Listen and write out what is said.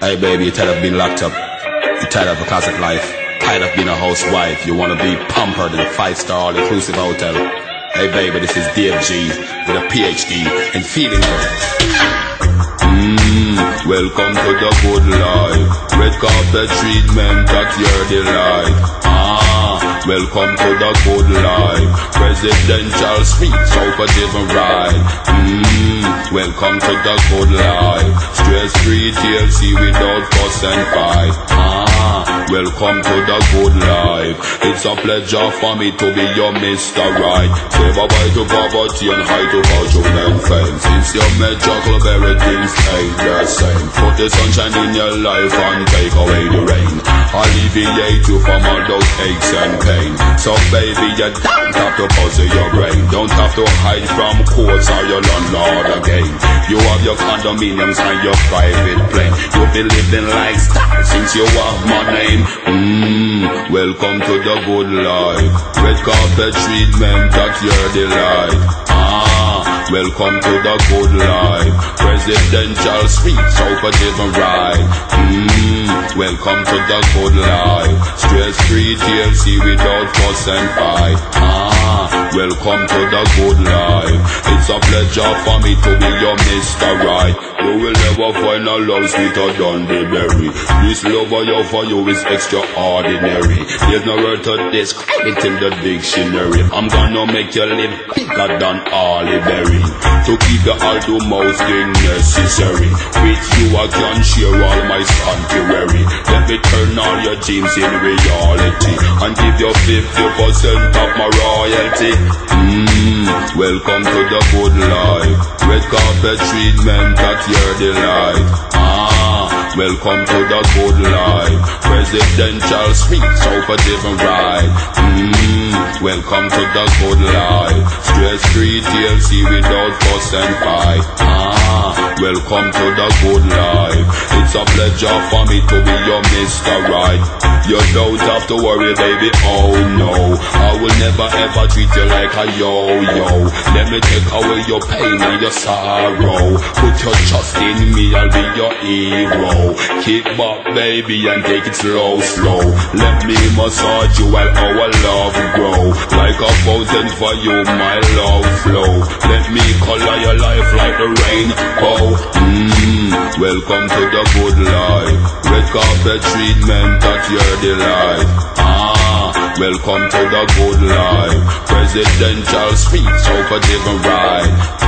Hey baby, you're tired of being locked up. You're tired of a closet life. Tired of being a housewife. You wanna be pampered in a 5-star all-inclusive hotel. Hey baby, this is Dave G with a PhD in feeling good. Welcome to the good life. Red carpet treatment at your delight. Welcome to the good life. Presidential suite, sofa different ride. Welcome to the good life. Stress-free TLC without fuss and fight. Welcome to the good life. It's a pleasure for me to be your Mr. Right. Say bye-bye to poverty and hi to fortune and fame. Since you met your club, everything's ain't the same. Put the sunshine in your life and take away the rain. Alleviate you from all those aches and pain. So baby, you don't have to puzzle your brain. Don't have to hide from courts or your landlord again. You have your condominiums and your private plane. You'll be living like stars since you have my name. Welcome to the good life. Red carpet treatment at your delight. Welcome to the good life. Presidential suite, sofa different ride. Welcome to the good life. Stress-free TLC without fuss and fight. Welcome to the good life. It's a pleasure for me to be your Mr. Right. You will never find a love sweeter than the berry. This love I have for you is extraordinary. There's no word to describe it in the dictionary. I'm gonna make you live bigger than Holly Berry. To keep the utmost thing necessary. With you I can share all my sanctuary. Let me turn all your dreams in reality and give you 50% of my royalty. Welcome to the good life. Red carpet treatment at your delight. Welcome to the good life. Presidential suite, sofa different ride. Welcome to the good life. Stress-free TLC without fuss and fight. Welcome to the good life. It's a pleasure for me to be your Mr. Right. You don't have to worry, baby, oh no. I will never ever treat you like a yo-yo. Let me take away your pain and your sorrow. Put your trust in me, I'll be your hero. Kick back, baby, and take it slow, slow. Let me massage you while our love grow. Like a fountain for you, my love flow. Let me color your life like the rainbow. Welcome to the good life. Red carpet treatment at your delight. Welcome to the good life. Presidential suite, sofa different ride.